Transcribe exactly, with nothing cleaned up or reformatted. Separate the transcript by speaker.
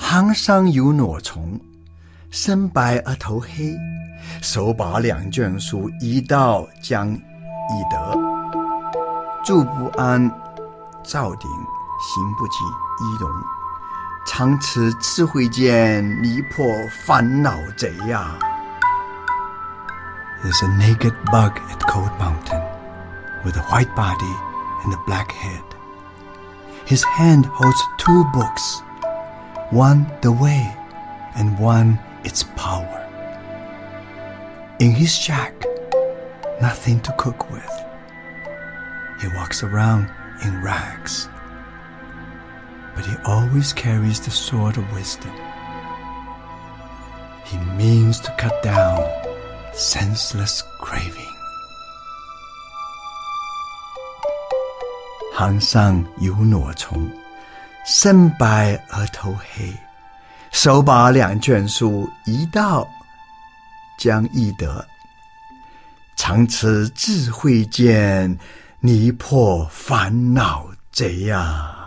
Speaker 1: 行上有挪虫，身白而头黑，手把两卷书，一道将一得。住不安，灶鼎，行不起仪容。常持智慧剑，迷破烦恼贼呀。There's a naked bug at Cold Mountain, with a white body and a black head. His hand holds two books, one the way, and one its power. In his shack, nothing to cook with. He walks around in rags, but he always carries the sword of wisdom. He means to cut down senseless craving. 行上有挪虫，身白而头黑，手把两卷书，一道将一得。常持智慧剑，迷破烦恼贼呀。